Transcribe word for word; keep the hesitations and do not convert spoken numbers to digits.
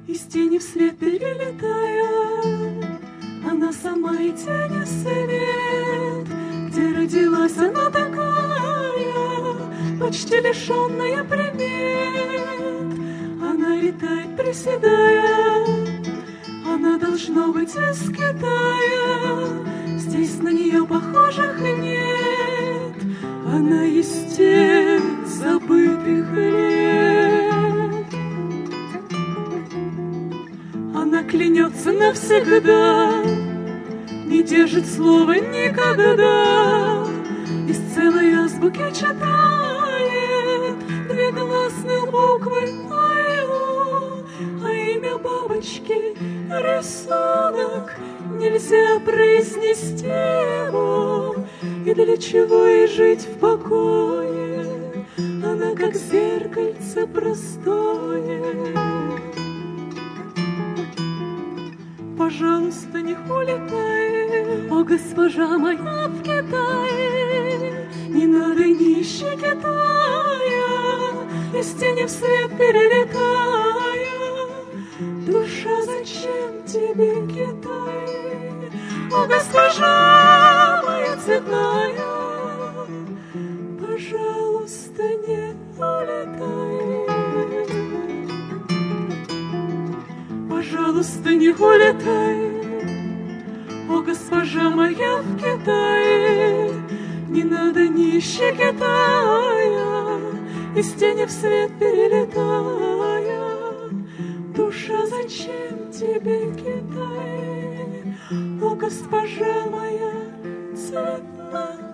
из тени в свет перелетая, она сама и тень, и свет. Где родилась она такая, почти лишенная примет? Она летает, приседая, она должно быть из Китая. Здесь на нее похожих нет, она из тех забытых лет. Она клянется навсегда, не держит слова никогда, из целой азбуки читает две гласные буквы «Ай-Лу», а имя бабочки — рисунок, нельзя произнести его. И для чего ей жить в покое? Она как зеркальце простое. Пожалуйста, не улетай, о, госпожа моя в Китае. Не надо, не ищи Китая, из тени в свет перелетая. Душа, зачем тебе Китай? О, госпожа моя цветная, пожалуйста, не улетай. Пожалуйста, не улетай, о, госпожа моя в Китае. Не надо, не ищи Китая, из тени в свет перелетая. Душа, зачем тебе Китай, о, госпожа моя цветная?